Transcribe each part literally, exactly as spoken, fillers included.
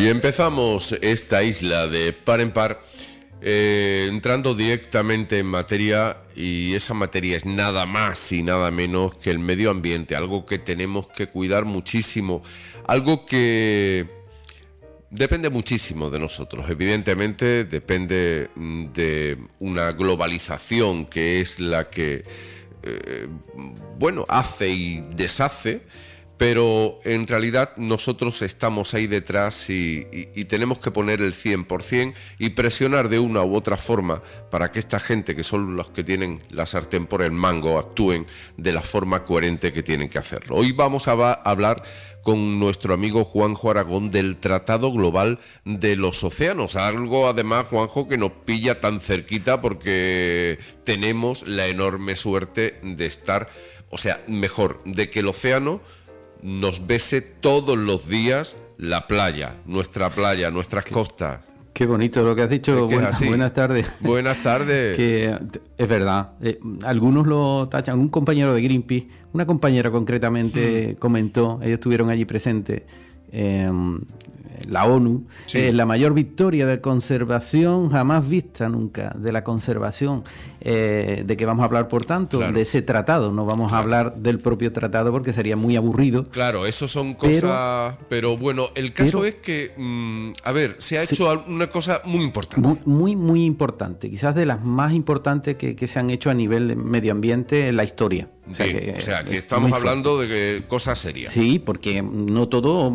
Y empezamos esta isla de par en par eh, entrando directamente en materia, y esa materia es nada más y nada menos que el medio ambiente, algo que tenemos que cuidar muchísimo, algo que depende muchísimo de nosotros. Evidentemente depende de una globalización que es la que eh, bueno, hace y deshace, pero en realidad nosotros estamos ahí detrás y, y, y tenemos que poner el cien por ciento y presionar de una u otra forma para que esta gente, que son los que tienen la sartén por el mango, actúen de la forma coherente que tienen que hacerlo. Hoy vamos a, va, a hablar con nuestro amigo Juanjo Aragón del Tratado Global de los Océanos, algo además, Juanjo, que nos pilla tan cerquita porque tenemos la enorme suerte de estar, o sea, mejor, de que el océano nos bese todos los días la playa, nuestra playa, nuestras qué, costas. Qué bonito lo que has dicho. Buena, buenas tardes. Buenas tardes. Que es verdad. Eh, algunos lo tachan. Un compañero de Greenpeace, una compañera concretamente, mm. comentó, ellos estuvieron allí presentes, eh, la ONU, sí. eh, la mayor victoria de conservación jamás vista nunca, de la conservación, eh, de que vamos a hablar, por tanto, claro. de ese tratado. No vamos claro. a hablar del propio tratado porque sería muy aburrido. Claro, eso son cosas, pero, pero bueno, el caso pero, es que, mmm, a ver, se ha sí, hecho una cosa muy importante. Muy, muy, muy importante, quizás de las más importantes que, que se han hecho a nivel de medio ambiente en la historia. O sea, Bien, que, o sea, que estamos hablando fuerte. de que cosas serias. Sí, porque no todo...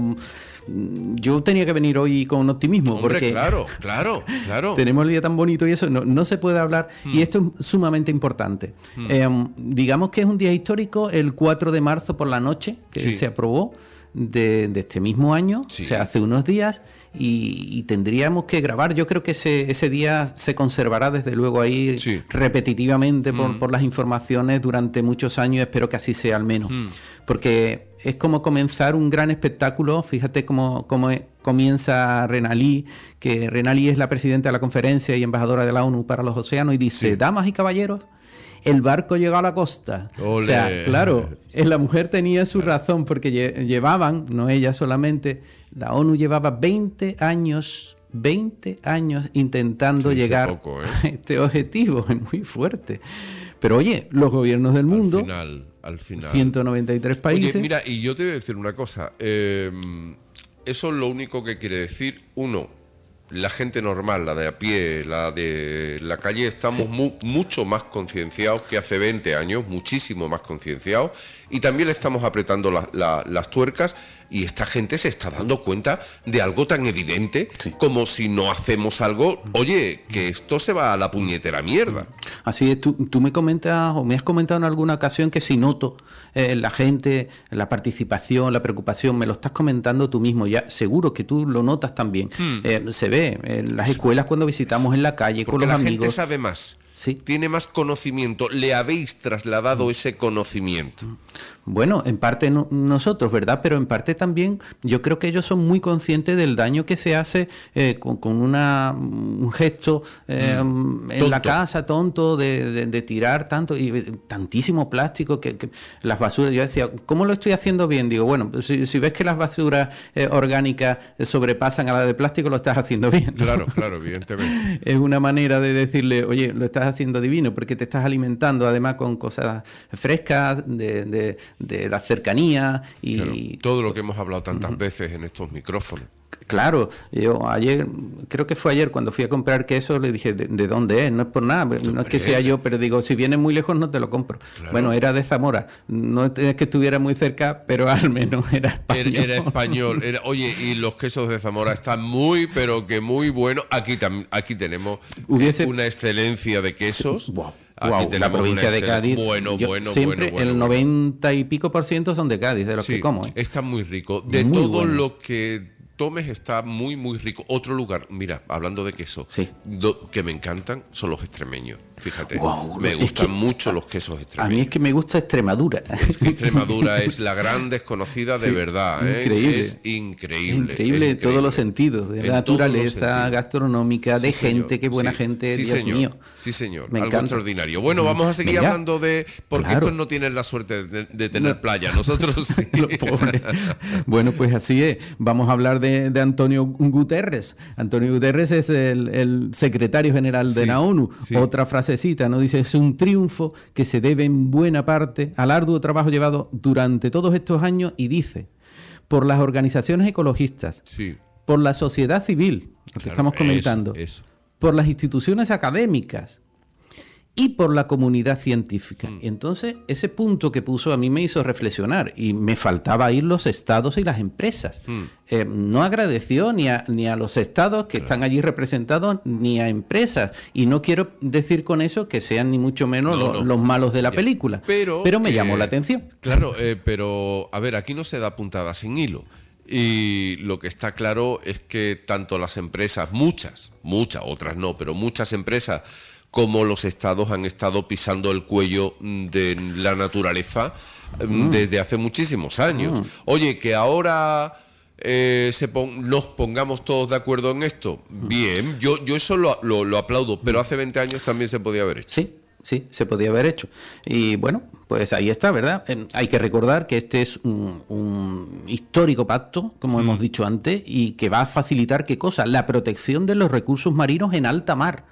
Yo tenía que venir hoy con optimismo. Hombre, porque claro, claro, claro. Tenemos el día tan bonito y eso, no, no se puede hablar. Hmm. Y esto es sumamente importante. Hmm. Eh, digamos que es un día histórico, el cuatro de marzo por la noche, que sí. se aprobó de, de este mismo año, sí. o sea, hace unos días. Y, y tendríamos que grabar. Yo creo que ese, ese día se conservará desde luego ahí sí. repetitivamente por, mm. por las informaciones durante muchos años. Espero que así sea al menos, mm. porque es como comenzar un gran espectáculo. Fíjate cómo, cómo comienza Renalí, que Renalí es la presidenta de la conferencia y embajadora de la ONU para los océanos, y dice, sí. damas y caballeros, el barco llegó a la costa. Olé. O sea, claro, la mujer tenía su razón, porque llevaban, no ella solamente, la ONU llevaba veinte años, veinte años intentando sí, llegar poco, ¿eh? a este objetivo. Es muy fuerte. Pero oye, los gobiernos del mundo, al final, al final. ciento noventa y tres países. Oye, mira, y yo te voy a decir una cosa. Eh, eso es lo único que quiere decir, uno, la gente normal, la de a pie, la de la calle, estamos sí. mu- mucho más concienciados que hace veinte años, muchísimo más concienciados, y también le estamos apretando la, la, las tuercas, y esta gente se está dando cuenta de algo tan evidente sí. como si no hacemos algo, oye, que esto se va a la puñetera mierda. Así es, tú, tú me comentas, o me has comentado en alguna ocasión que si noto eh, la gente, la participación, la preocupación, me lo estás comentando tú mismo, ya seguro que tú lo notas también. Hmm. Eh, se ve en las escuelas cuando visitamos en la calle, porque con los la amigos. La gente sabe más. Sí. Tiene más conocimiento, le habéis trasladado mm. ese conocimiento. Bueno, en parte no, nosotros, ¿verdad? Pero en parte también yo creo que ellos son muy conscientes del daño que se hace eh, con, con una, un gesto eh, mm. en la casa tonto de, de, de tirar tanto y tantísimo plástico que, que las basuras. Yo decía, ¿cómo lo estoy haciendo bien? Digo, bueno, si, si ves que las basuras eh, orgánicas sobrepasan a la de plástico, lo estás haciendo bien, ¿no? Claro, claro, evidentemente. Es una manera de decirle, oye, lo estás haciendo divino, porque te estás alimentando además con cosas frescas de, de, de la cercanía y claro, todo lo que hemos hablado tantas uh-huh. veces en estos micrófonos. Claro, yo ayer, creo que fue ayer cuando fui a comprar queso, le dije, ¿de, de dónde es? No es por nada, no es que sea yo, pero digo, si viene muy lejos no te lo compro. Claro. Bueno, era de Zamora, no es que estuviera muy cerca, pero al menos era español. Era, era español, era, oye, y los quesos de Zamora están muy, pero que muy buenos. Aquí, tam, aquí tenemos Hubiese... una excelencia de quesos. Sí. Wow. Wow, la provincia de Cádiz, bueno, yo, bueno, siempre bueno, bueno, el bueno. noventa y pico por ciento son de Cádiz, de los sí, que como. ¿eh? Está muy rico. De muy todo bueno. lo que tomes está muy, muy rico. Otro lugar, mira, hablando de queso, sí. do, que me encantan son los extremeños. fíjate. Wow, me gustan que, mucho los quesos extremeños. A mí es que me gusta Extremadura. Es que Extremadura es la gran desconocida de sí, verdad. ¿eh? Increíble. Es increíble. Es increíble en todos los sentidos, de la naturaleza gastronómica, de sí, gente, qué buena sí, gente, sí, Dios señor. mío. Sí, señor, me algo encanta. Extraordinario. Bueno, vamos a seguir Venga. hablando de... Porque claro. estos no tienen la suerte de, de tener no. playa, nosotros sí. Los pobres. Bueno, pues así es. Vamos a hablar de, de Antonio Guterres. Antonio Guterres es el, el secretario general de sí, la ONU. Sí. Otra frasecita, ¿no? Dice, es un triunfo que se debe en buena parte al arduo trabajo llevado durante todos estos años y dice, por las organizaciones ecologistas, sí. por la sociedad civil, lo que claro, estamos comentando, eso, eso. por las instituciones académicas y por la comunidad científica. Mm. Y entonces, ese punto que puso a mí me hizo reflexionar y me faltaba ir los estados y las empresas. Mm. Eh, no agradeció ni a, ni a los estados que claro. están allí representados, ni a empresas. Y no quiero decir con eso que sean ni mucho menos no, lo, no. los malos de la película. Pero, pero me eh, llamó la atención. Claro, eh, pero a ver, aquí no se da puntada sin hilo. Y lo que está claro es que tanto las empresas, muchas, muchas, otras no, pero muchas empresas, como los estados han estado pisando el cuello de la naturaleza mm. desde hace muchísimos años. Mm. Oye, que ahora eh, se pon- nos pongamos todos de acuerdo en esto, bien, yo, yo eso lo, lo, lo aplaudo, pero hace veinte años también se podía haber hecho. Sí. Sí, se podía haber hecho. Y bueno, pues ahí está, ¿verdad? Eh, hay que recordar que este es un, un histórico pacto, como mm. hemos dicho antes, y que va a facilitar, ¿qué cosa? La protección de los recursos marinos en alta mar.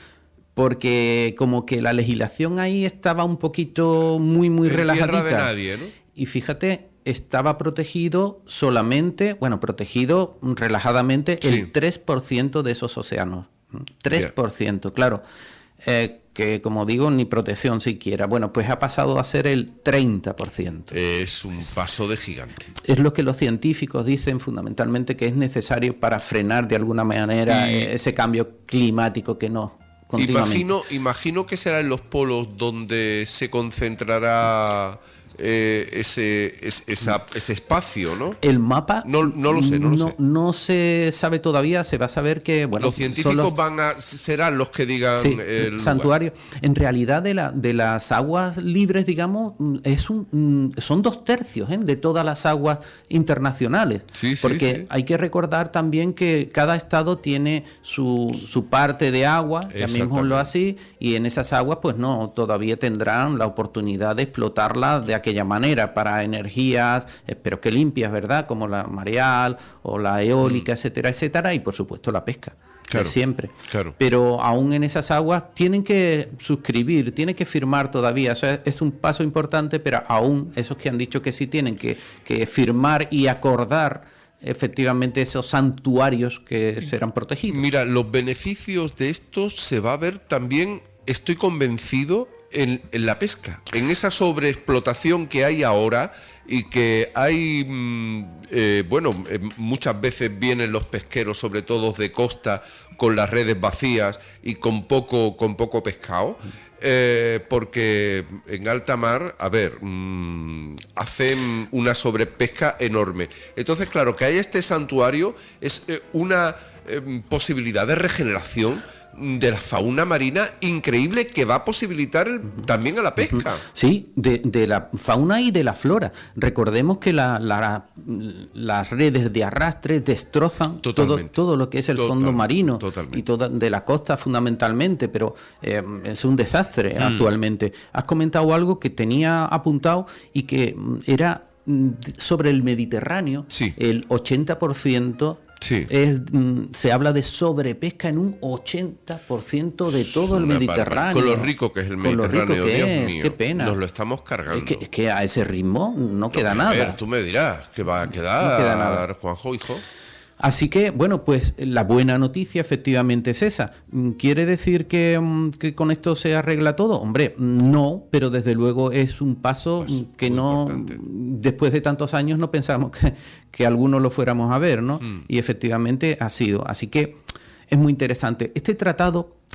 Porque como que la legislación ahí estaba un poquito muy, muy en relajadita. Tierra de nadie, ¿no? Y fíjate, estaba protegido solamente, bueno, protegido relajadamente sí. el tres por ciento de esos océanos. tres por ciento, yeah. claro. Eh, que como digo, ni protección siquiera. Bueno, pues ha pasado a ser el treinta por ciento. Es un paso de gigante. Es lo que los científicos dicen fundamentalmente que es necesario para frenar de alguna manera y ese cambio climático que nos continuamente. Imagino, imagino que será en los polos donde se concentrará eh, ese, es, esa, ese espacio, ¿no? El mapa no, no lo sé, no lo no, sé. No se sabe todavía, se va a saber que bueno, los científicos los, van a serán los que digan sí, el santuario. Lugar. En realidad de la de las aguas libres, digamos, es un son dos tercios ¿eh? de todas las aguas internacionales. Sí, sí, porque sí. hay que recordar también que cada estado tiene su, su parte de agua, llamémoslo así, y en esas aguas pues no, todavía tendrán la oportunidad de explotarlas de aquella manera para energías, espero que limpias, ¿verdad? Como la mareal o la eólica, mm. etcétera, etcétera, y por supuesto la pesca. Claro, de siempre. Claro. Pero aún en esas aguas tienen que suscribir, tienen que firmar todavía. O sea, es un paso importante, pero aún esos que han dicho que sí tienen que, que firmar y acordar efectivamente esos santuarios que serán protegidos. Mira, los beneficios de estos se va a ver también, estoy convencido, en, en la pesca, en esa sobreexplotación que hay ahora y que hay, mmm, eh, bueno, eh, muchas veces vienen los pesqueros, sobre todo de costa, con las redes vacías y con poco, con poco pescado, eh, porque en alta mar, a ver, mmm, hacen una sobrepesca enorme. Entonces, claro, que hay este santuario es eh, una eh, posibilidad de regeneración de la fauna marina increíble que va a posibilitar el, también a la pesca. Sí, de, de la fauna y de la flora. Recordemos que la, la, las redes de arrastre destrozan todo, todo lo que es el Total, fondo marino totalmente. y toda de la costa fundamentalmente, pero eh, es un desastre mm. actualmente. Has comentado algo que tenía apuntado y que era sobre el Mediterráneo, sí. el ochenta por ciento Sí. Es, se habla de sobrepesca en un ochenta por ciento de todo el Mediterráneo. Con lo rico que es el Mediterráneo, con lo rico que Dios es, mío, qué pena. Nos lo estamos cargando. Es que, es que a ese ritmo no queda no, nada. A ver, tú me dirás, ¿qué va a quedar, no queda nada. Juanjo, hijo? Así que, bueno, pues la buena noticia efectivamente es esa. ¿Quiere decir que, que con esto se arregla todo? Hombre, no, pero desde luego es un paso pues, que no, importante. Después de tantos años no pensamos que, que algunos lo fuéramos a ver, ¿no? Mm. Y efectivamente ha sido. Así que es muy interesante. Este tratado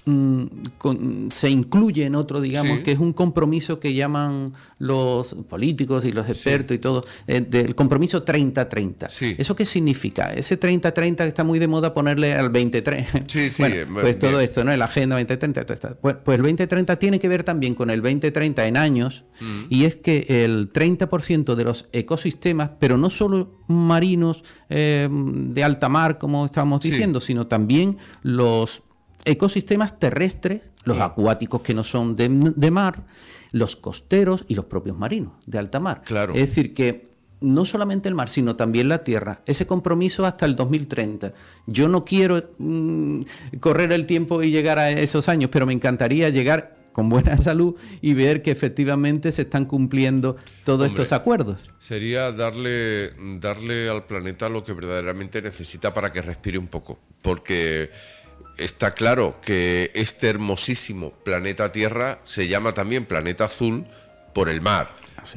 mm, con, se incluye en otro, digamos, sí. que es un compromiso que llaman los políticos y los expertos sí. y todo, eh, del compromiso treinta treinta. Sí. ¿Eso qué significa? Ese treinta treinta que está muy de moda ponerle al veinte treinta. Sí, sí. Bueno, pues bien. Todo esto, ¿no? La Agenda veinte treinta, todo esto. Pues, pues el veinte treinta tiene que ver también con el veinte treinta en años, mm. y es que el treinta por ciento de los ecosistemas, pero no solo marinos eh, de alta mar, como estábamos diciendo, sí. sino también los ecosistemas terrestres, los sí. acuáticos que no son de, de mar, los costeros y los propios marinos de alta mar. Claro. Es decir, que no solamente el mar, sino también la tierra. Ese compromiso hasta el dos mil treinta. Yo no quiero mmm, correr el tiempo y llegar a esos años, pero me encantaría llegar con buena salud y ver que efectivamente se están cumpliendo todos Hombre, estos acuerdos. Sería darle, darle al planeta lo que verdaderamente necesita para que respire un poco, porque está claro que este hermosísimo planeta Tierra se llama también planeta azul por el mar. Así.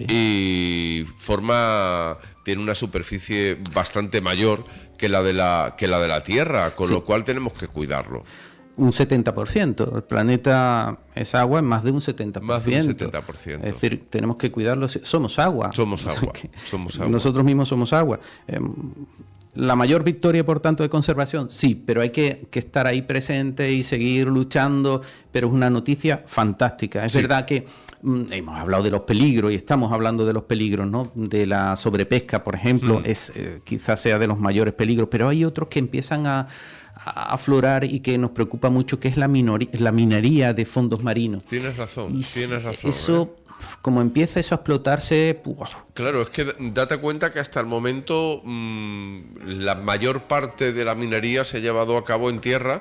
Y forma, tiene una superficie bastante mayor que la de la, que la de la Tierra, con sí. lo cual tenemos que cuidarlo. Un setenta por ciento. El planeta es agua en más de un setenta por ciento. Más de un setenta por ciento. Es decir, tenemos que cuidarlo. Somos agua. Somos agua. Somos agua. Nosotros mismos somos agua. Eh, la mayor victoria, por tanto, de conservación, sí, pero hay que, que estar ahí presente y seguir luchando. Pero es una noticia fantástica. Es sí. verdad que mm, hemos hablado de los peligros y estamos hablando de los peligros, ¿no? De la sobrepesca, por ejemplo, mm. es eh, quizás sea de los mayores peligros, pero hay otros que empiezan a a aflorar y que nos preocupa mucho, que es la, minori- la minería de fondos marinos. Tienes razón, y tienes razón. Eso, ¿eh? Como empieza eso a explotarse... ¡Wow! Claro, es que date cuenta que hasta el momento mmm, la mayor parte de la minería se ha llevado a cabo en tierra,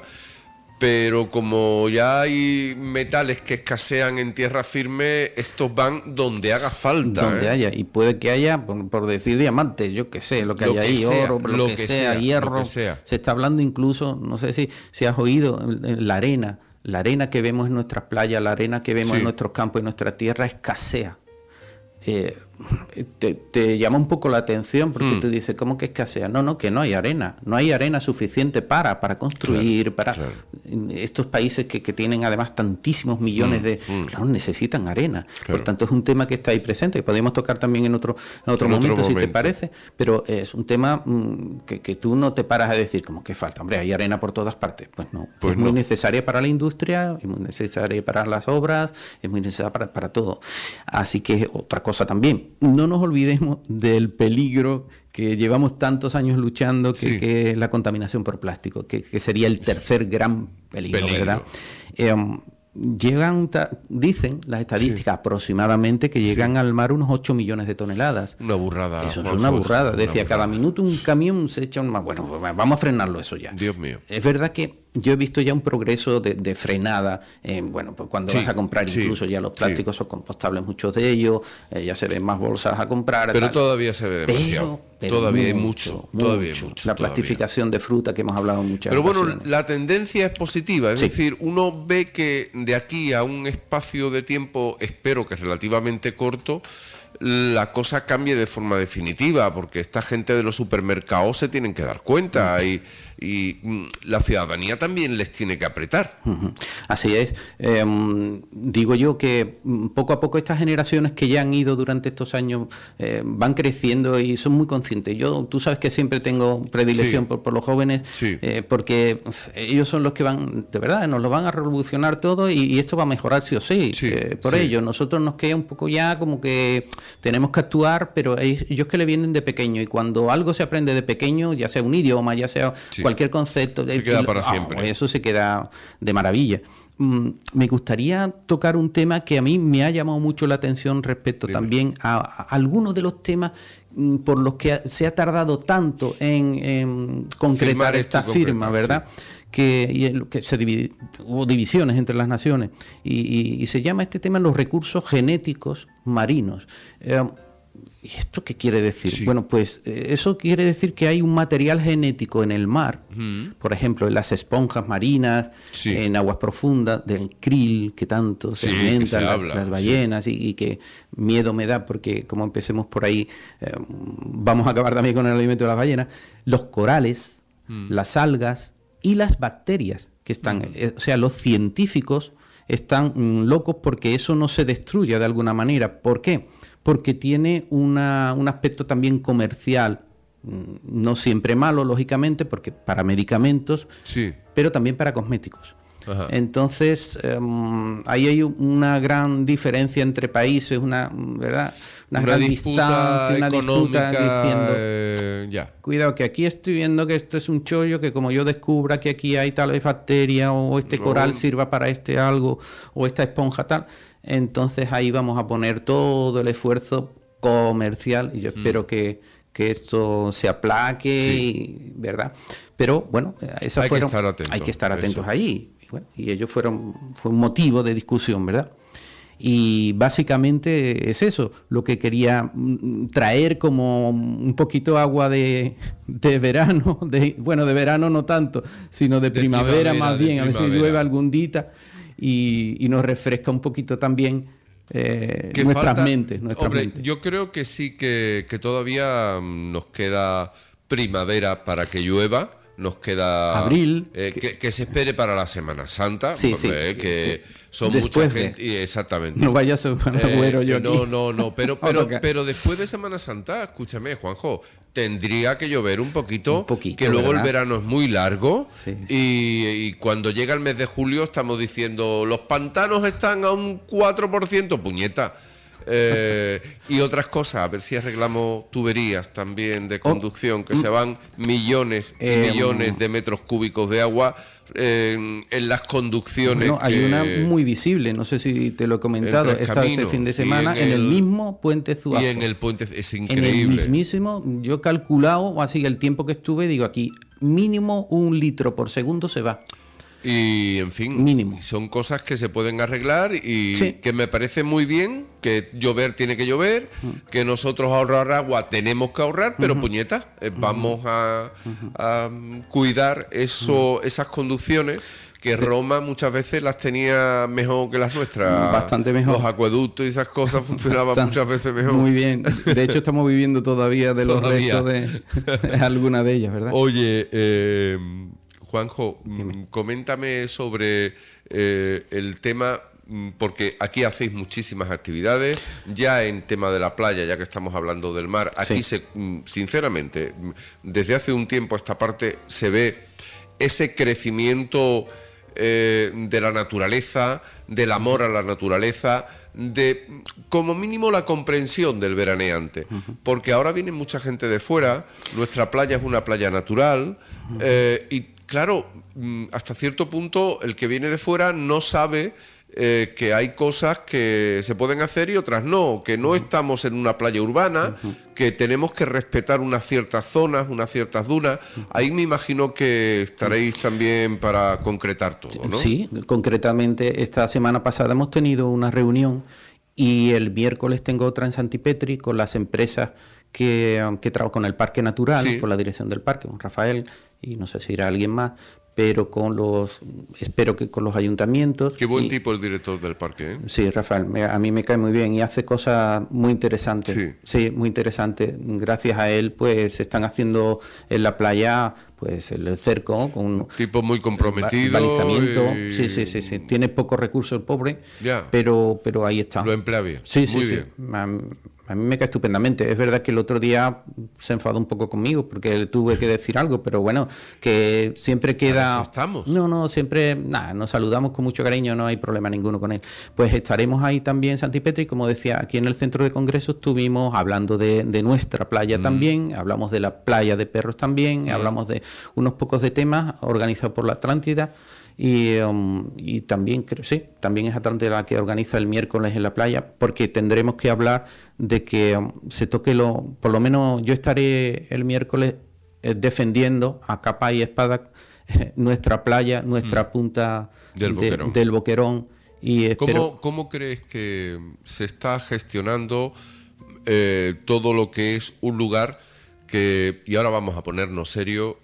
pero como ya hay metales que escasean en tierra firme, estos van donde haga falta. Donde ¿eh? haya, y puede que haya, por, por decir diamantes, yo qué sé, lo que lo haya que ahí, sea, oro, lo, lo que, que sea, sea, hierro. lo que sea. Se está hablando incluso, no sé si, si has oído, la arena, la arena que vemos en nuestras playas, la arena que vemos sí. en nuestros campos y en nuestra tierra escasea. Eh, te, te llama un poco la atención porque mm. tú dices, ¿cómo que escasea? No, no, que no hay arena, no hay arena suficiente para, para construir, claro, para claro. estos países que, que tienen además tantísimos millones mm. de... Mm. Claro, necesitan arena, claro. Por tanto es un tema que está ahí presente, que podemos tocar también en otro, en otro, en momento, otro momento, si te parece, pero es un tema mm, que, que tú no te paras a decir como que falta, hombre, hay arena por todas partes, pues no, pues es no. muy necesaria para la industria, es muy necesaria para las obras, es muy necesaria para, para todo, así que otra cosa también, no nos olvidemos del peligro que llevamos tantos años luchando, que, sí. que es la contaminación por plástico, que, que sería el tercer gran peligro, peligro. ¿verdad? Eh, llegan, dicen las estadísticas sí. aproximadamente que llegan sí. al mar unos ocho millones de toneladas. Una burrada. Eso es una burrada. Una Decía, burrada. Cada minuto un camión se echa un... Bueno, vamos a frenarlo eso ya. Dios mío. Es verdad que yo he visto ya un progreso de, de frenada, eh, bueno, pues cuando sí, vas a comprar sí, incluso ya los plásticos sí. son compostables, muchos de ellos, eh, ya se ven más bolsas a comprar. Pero tal. todavía se ve demasiado. Pero, pero todavía mucho, hay mucho, mucho. Todavía hay mucho. La plastificación todavía. de fruta que hemos hablado muchas Pero ocasiones. bueno, la tendencia es positiva, es sí. decir, uno ve que de aquí a un espacio de tiempo, espero que relativamente corto, la cosa cambie de forma definitiva, porque esta gente de los supermercados se tienen que dar cuenta y, y la ciudadanía también les tiene que apretar. Así es. Eh, digo yo que poco a poco estas generaciones que ya han ido durante estos años eh, van creciendo y son muy conscientes. Yo, tú sabes que siempre tengo predilección sí. por, por los jóvenes, sí. eh, porque ellos son los que van, de verdad, nos lo van a revolucionar todo y, y esto va a mejorar sí o sí. sí eh, por sí. ello, nosotros nos queda un poco ya como que tenemos que actuar, pero ellos que le vienen de pequeño y cuando algo se aprende de pequeño, ya sea un idioma, ya sea sí. cualquier concepto, se queda para oh, siempre. Eso se queda de maravilla. Mm, me gustaría tocar un tema que a mí me ha llamado mucho la atención respecto Dime. también a, a algunos de los temas mm, por los que se ha tardado tanto en, en concretar Firmar esta firma, ¿verdad? Sí. Que, y el, que se divide, hubo divisiones entre las naciones y, y, y se llama este tema los recursos genéticos marinos. Eh, ¿Y esto qué quiere decir? Sí. Bueno, pues eh, eso quiere decir que hay un material genético en el mar, mm. por ejemplo, en las esponjas marinas, sí. en aguas profundas, del krill que tanto se sí, alimentan se las, habla, las ballenas sí. y, y que miedo me da porque como empecemos por ahí eh, vamos a acabar también con el alimento de las ballenas, los corales, mm. las algas y las bacterias que están, uh-huh. eh, o sea, los científicos están mm, locos porque eso no se destruya de alguna manera. ¿Por qué? Porque tiene una, un aspecto también comercial, no siempre malo, lógicamente, porque para medicamentos, sí. pero también para cosméticos. Ajá. Entonces, um, ahí hay una gran diferencia entre países, una, ¿verdad? una, una gran distancia, una disputa diciendo, eh, ya. cuidado, que aquí estoy viendo que esto es un chollo, que como yo descubra que aquí hay tal vez bacteria, o este coral no. sirva para este algo, o esta esponja tal, entonces ahí vamos a poner todo el esfuerzo comercial, y yo mm. espero que, que esto se aplaque, sí. ¿verdad? Pero bueno, esas hay fueron, que estar atentos, hay que estar atentos eso. ahí. Y, bueno, y ellos fueron, fue un motivo de discusión, ¿verdad? Y básicamente es eso, lo que quería traer como un poquito agua de, de verano, de, bueno, de verano no tanto, sino de, de primavera, primavera más bien, a ver si llueve algún día y, y nos refresca un poquito también eh, nuestras falta, mentes. Nuestras hombre, mentes. Yo creo que sí que, que todavía nos queda primavera para que llueva. Nos queda abril eh, que, que, que se espere para la Semana Santa, sí, hombre, sí, eh, que son después mucha gente, de, exactamente. No vaya a ser agüero eh, yo no, aquí. no, no, pero pero pero después de Semana Santa, escúchame, Juanjo, tendría que llover un poquito, un poquito que luego ¿verdad? El verano es muy largo sí, sí. Y, y cuando llega el mes de julio estamos diciendo los pantanos están a un cuatro por ciento, puñeta. Eh, y otras cosas, a ver si arreglamos tuberías también de conducción, que oh, se van millones y eh, millones de metros cúbicos de agua eh, en las conducciones. Bueno, hay que, una muy visible, no sé si te lo he comentado, esta este fin de semana en, en el, el mismo puente Zuazo. Y en el puente, es increíble. En el mismísimo, yo he calculado, así el tiempo que estuve, digo aquí, mínimo un litro por segundo se va. Y, en fin, mínimo. Son cosas que se pueden arreglar y sí. que me parece muy bien, que llover tiene que llover, uh-huh. que nosotros ahorrar agua tenemos que ahorrar, pero uh-huh. puñeta, eh, uh-huh. vamos a, uh-huh. a cuidar eso, uh-huh. esas conducciones que Roma muchas veces las tenía mejor que las nuestras. Bastante mejor. Los acueductos y esas cosas funcionaban muchas veces mejor. Muy bien. De hecho, estamos viviendo todavía de los todavía. restos de, de alguna de ellas, ¿verdad? Oye, eh... Juanjo, Dime. coméntame sobre eh, el tema, porque aquí hacéis muchísimas actividades, ya en tema de la playa, ya que estamos hablando del mar, aquí sí. se, sinceramente, desde hace un tiempo a esta parte se ve ese crecimiento eh, de la naturaleza, del amor a la naturaleza, de como mínimo la comprensión del veraneante, uh-huh. porque ahora viene mucha gente de fuera, nuestra playa es una playa natural, uh-huh. eh, y claro, hasta cierto punto el que viene de fuera no sabe eh, que hay cosas que se pueden hacer y otras no, que no estamos en una playa urbana, uh-huh. que tenemos que respetar unas ciertas zonas, unas ciertas dunas. Uh-huh. Ahí me imagino que estaréis también para concretar todo, ¿no? Sí, concretamente esta semana pasada hemos tenido una reunión y el miércoles tengo otra en Santipetri con las empresas que, que trabajan con el Parque Natural, sí. con la dirección del parque, con Rafael, y no sé si irá alguien más, pero con los, espero que con los ayuntamientos. Qué buen y, tipo el director del parque, ¿eh? Sí, Rafael, me, a mí me cae muy bien y hace cosas muy interesantes. Sí. Sí, muy interesantes. Gracias a él, pues, se están haciendo en la playa, pues, el cerco con un tipo muy comprometido. Balizamiento. Y... Sí, sí, sí, sí. Tiene pocos recursos el pobre, ya. pero, pero ahí está. Lo emplea bien. Sí, sí, muy sí. bien. A, a mí me cae estupendamente. Es verdad que el otro día se enfadó un poco conmigo porque tuve que decir algo, pero bueno, que siempre queda... Para eso estamos. No, no, siempre, nada, nos saludamos con mucho cariño, no hay problema ninguno con él. Pues estaremos ahí también, Santipetri, como decía, aquí en el centro de congresos estuvimos hablando de, de nuestra playa mm. también, hablamos de la playa de Perros también, mm. hablamos de unos pocos de temas organizados por la Atlántida. Y, um, y también, creo, sí, también es Atlántida la que organiza el miércoles en la playa, porque tendremos que hablar de que um, se toque lo, por lo menos yo estaré el miércoles eh, defendiendo a capa y espada eh, nuestra playa, nuestra mm. punta del de, Boquerón. Del Boquerón y espero... ¿Cómo, ¿Cómo crees que se está gestionando eh, todo lo que es un lugar que, y ahora vamos a ponernos serio,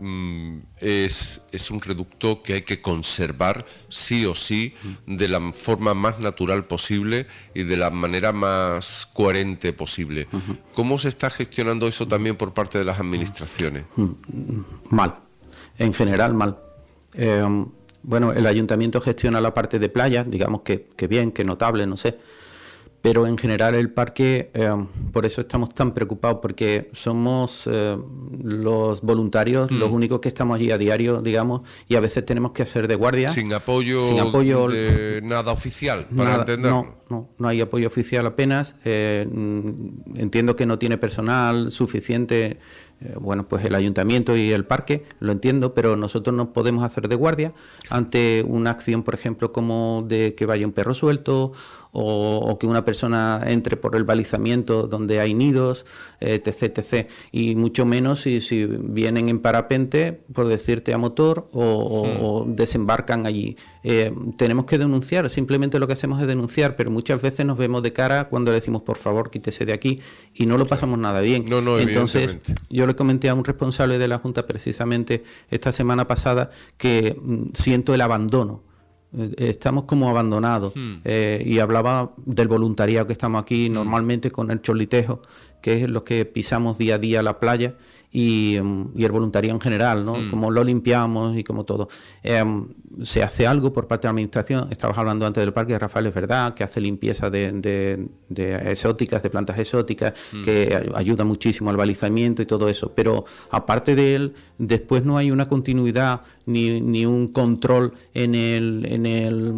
Es, es un reducto que hay que conservar sí o sí de la forma más natural posible y de la manera más coherente posible? Uh-huh. ¿Cómo se está gestionando eso también por parte de las administraciones? Mal, en general mal. Eh, Bueno, el ayuntamiento gestiona la parte de playa, digamos que, que bien, que notable, no sé. Pero en general el parque, eh, por eso estamos tan preocupados, porque somos eh, los voluntarios mm. los únicos que estamos allí a diario, digamos, y a veces tenemos que hacer de guardia. Sin apoyo, sin apoyo de nada oficial, para nada, entenderlo. No, no, no hay apoyo oficial apenas. Eh, entiendo que no tiene personal suficiente. Eh, bueno, pues el ayuntamiento y el parque, lo entiendo, pero nosotros no podemos hacer de guardia ante una acción, por ejemplo, como de que vaya un perro suelto o, o que una persona entre por el balizamiento donde hay nidos, eh, etc, etc. Y mucho menos si, si vienen en parapente, por decirte, a motor o, o, hmm. o desembarcan allí. Eh, tenemos que denunciar, simplemente lo que hacemos es denunciar, pero muchas veces nos vemos de cara cuando le decimos, por favor, quítese de aquí, y no lo pasamos nada bien. No, no, Entonces, yo le comenté a un responsable de la Junta precisamente esta semana pasada que mm, siento el abandono. Eh, estamos como abandonados. Hmm. Eh, y hablaba del voluntariado que estamos aquí, hmm. normalmente con el cholitejo, que es los que pisamos día a día la playa, y, y el voluntariado en general, ¿no? Mm. Como lo limpiamos y como todo. Eh, se hace algo por parte de la administración. Estabas hablando antes del parque de Rafael, es verdad, que hace limpieza de, de, de exóticas, de plantas exóticas, mm. que ayuda muchísimo al balizamiento y todo eso. Pero aparte de él, después no hay una continuidad ni, ni un control en el, en el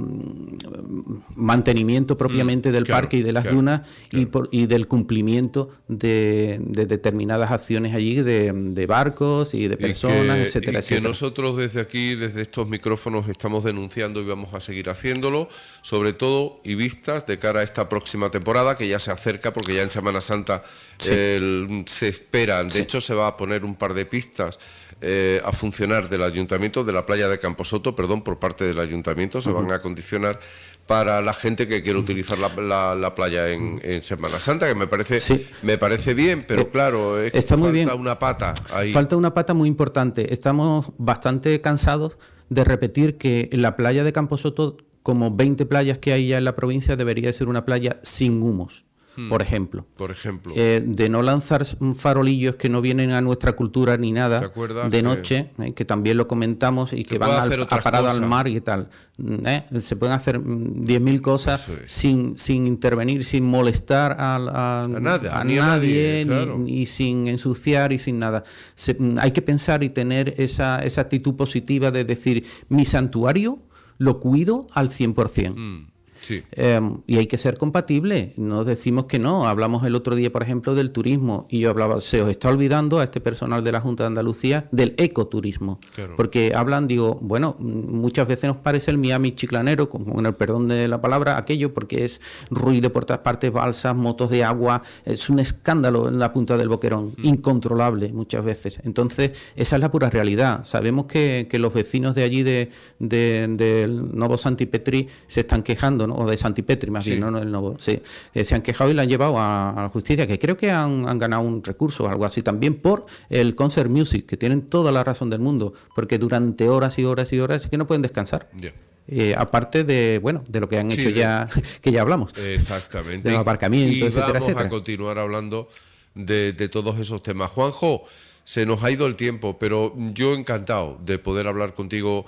mantenimiento propiamente mm. del claro, parque y de las claro, dunas claro. Y, por, y del cumplimiento de, de determinadas acciones allí de, de barcos y de personas, y que, etcétera, y etcétera. Que nosotros desde aquí, desde estos micrófonos, estamos denunciando y vamos a seguir haciéndolo, sobre todo y vistas de cara a esta próxima temporada que ya se acerca, porque ya en Semana Santa sí. el, se esperan, de sí. hecho se va a poner un par de pistas eh, a funcionar del ayuntamiento, de la playa de Camposoto, perdón, por parte del ayuntamiento, se uh-huh. van a acondicionar para la gente que quiere utilizar la, la, la playa en, en Semana Santa, que me parece sí. me parece bien, pero eh, claro, es está que muy falta bien. una pata ahí. Falta una pata muy importante. Estamos bastante cansados de repetir que la playa de Camposoto, como veinte playas que hay ya en la provincia, debería ser una playa sin humos. Por ejemplo, por ejemplo. Eh, de no lanzar farolillos que no vienen a nuestra cultura ni nada de noche, que, eh, que también lo comentamos y que van al, a parar al mar y tal. Eh, se pueden hacer diez mil cosas es. sin, sin intervenir, sin molestar a, a, a, nada, a ni nadie, a nadie claro. ni, y sin ensuciar y sin nada. Se, hay que pensar y tener esa, esa actitud positiva de decir, mi santuario lo cuido al cien por ciento. Mm. Sí. Eh, y hay que ser compatible, no decimos que no. Hablamos el otro día, por ejemplo, del turismo, y yo hablaba, se os está olvidando a este personal de la Junta de Andalucía del ecoturismo, claro. porque hablan, digo, bueno, muchas veces nos parece el Miami chiclanero, con el perdón de la palabra, aquello, porque es ruido por todas partes, balsas, motos de agua, es un escándalo en la punta del Boquerón, mm. incontrolable muchas veces. Entonces, esa es la pura realidad. Sabemos que, que los vecinos de allí, de, de, del Novo Santipetri, se están quejando, ¿no? O de Santipetri, más sí. bien, no, no el Novo. Sí. Eh, se han quejado y la han llevado a, a la justicia, que creo que han, han ganado un recurso o algo así también por el concert music, que tienen toda la razón del mundo, porque durante horas y horas y horas es que no pueden descansar. Yeah. Eh, aparte de, bueno, de lo que han sí, hecho ya, que ya hablamos. Exactamente. Del aparcamiento, y etcétera, vamos etcétera. a continuar hablando de, de todos esos temas. Juanjo, se nos ha ido el tiempo, pero yo encantado de poder hablar contigo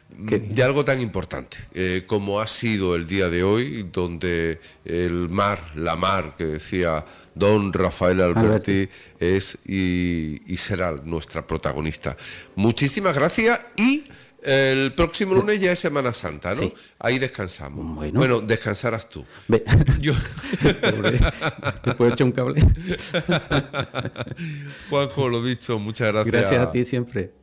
de algo tan importante eh, como ha sido el día de hoy, donde el mar, la mar, que decía don Rafael Alberti, Alberti. es y, y será nuestra protagonista. Muchísimas gracias y el próximo lunes ya es Semana Santa, ¿no? Sí. Ahí descansamos. Bueno, bueno descansarás tú. Ve. Yo... ¿Te puedo echar un cable? Juanjo, lo dicho, muchas gracias. Gracias a ti siempre.